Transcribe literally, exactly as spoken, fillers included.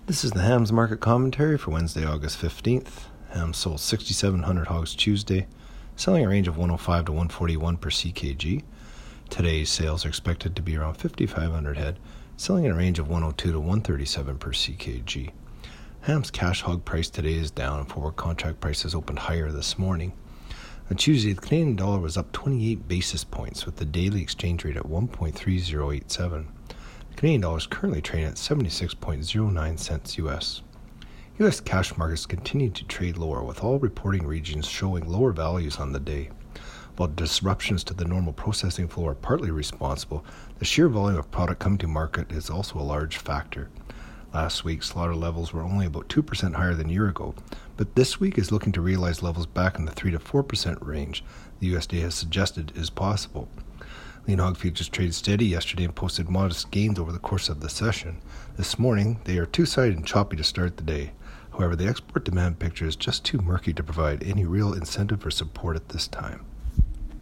This is the Hams Market Commentary for Wednesday, August fifteenth. Hams sold sixty-seven hundred hogs Tuesday, selling a range of one oh five to one forty-one per C K G. Today's sales are expected to be around fifty-five hundred head, selling in a range of one oh two to one thirty-seven per C K G. Hams cash hog price today is down and forward contract prices opened higher this morning. On Tuesday, the Canadian dollar was up twenty-eight basis points with the daily exchange rate at one point three zero eight seven. The Canadian dollar is currently trading at seventy-six point zero nine cents U S. U S cash markets continue to trade lower, with all reporting regions showing lower values on the day. While disruptions to the normal processing flow are partly responsible, the sheer volume of product coming to market is also a large factor. Last week, slaughter levels were only about two percent higher than a year ago, but this week is looking to realize levels back in the three to four percent range the U S D A has suggested is possible. Lean hog futures traded steady yesterday and posted modest gains over the course of the session. This morning, they are two-sided and choppy to start the day. However, the export demand picture is just too murky to provide any real incentive for support at this time.